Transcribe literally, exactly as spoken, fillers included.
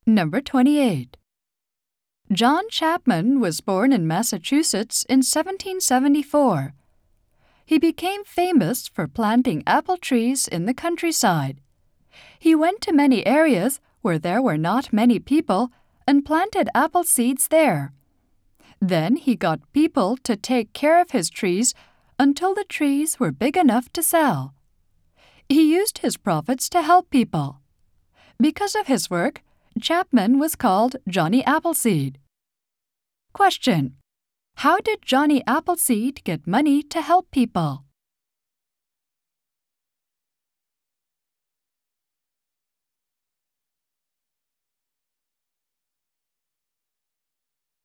Number twenty-eight. John Chapman was born in Massachusetts in seventeen seventy-four. He became famous for planting apple trees in the countryside. He went to many areas where there were not many people and planted apple seeds there. Then he got people to take care of his trees until the trees were big enough to sell. He used his profits to help people. Because of his work, Chapman was called Johnny Appleseed. Question: How did Johnny Appleseed get money to help people?